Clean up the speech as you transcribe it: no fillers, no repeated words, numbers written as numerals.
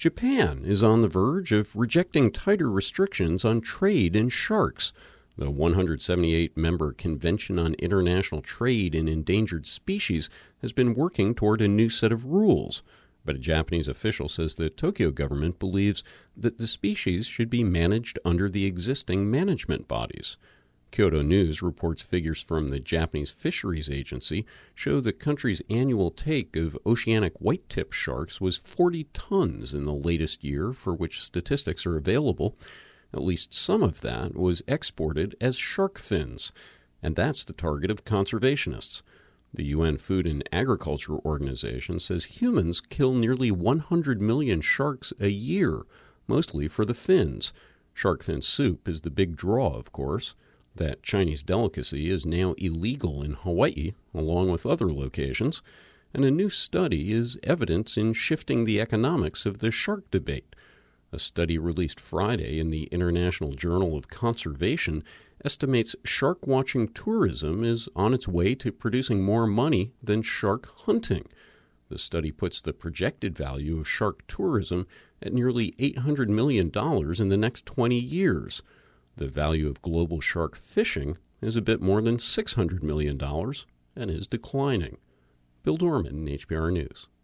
Japan is on the verge of rejecting tighter restrictions on trade in sharks. The 178-member Convention on International Trade in Endangered Species has been working toward a new set of rules, but a Japanese official says the Tokyo government believes that the species should be managed under the existing management bodies. Kyodo News reports figures from the Japanese Fisheries Agency show the country's annual take of oceanic white-tip sharks was 40 tons in the latest year for which statistics are available. At least some of that was exported as shark fins, and that's the target of conservationists. The UN Food and Agriculture Organization says humans kill nearly 100 million sharks a year, mostly for the fins. Shark fin soup is the big draw, of course. That Chinese delicacy is now illegal in Hawaii, along with other locations, and a new study is evidence in shifting the economics of the shark debate. A study released Friday in the International Journal of Conservation estimates shark-watching tourism is on its way to producing more money than shark hunting. The study puts the projected value of shark tourism at nearly $800 million in the next 20 years. The value of global shark fishing is a bit more than $600 million and is declining. Bill Dorman, HPR News.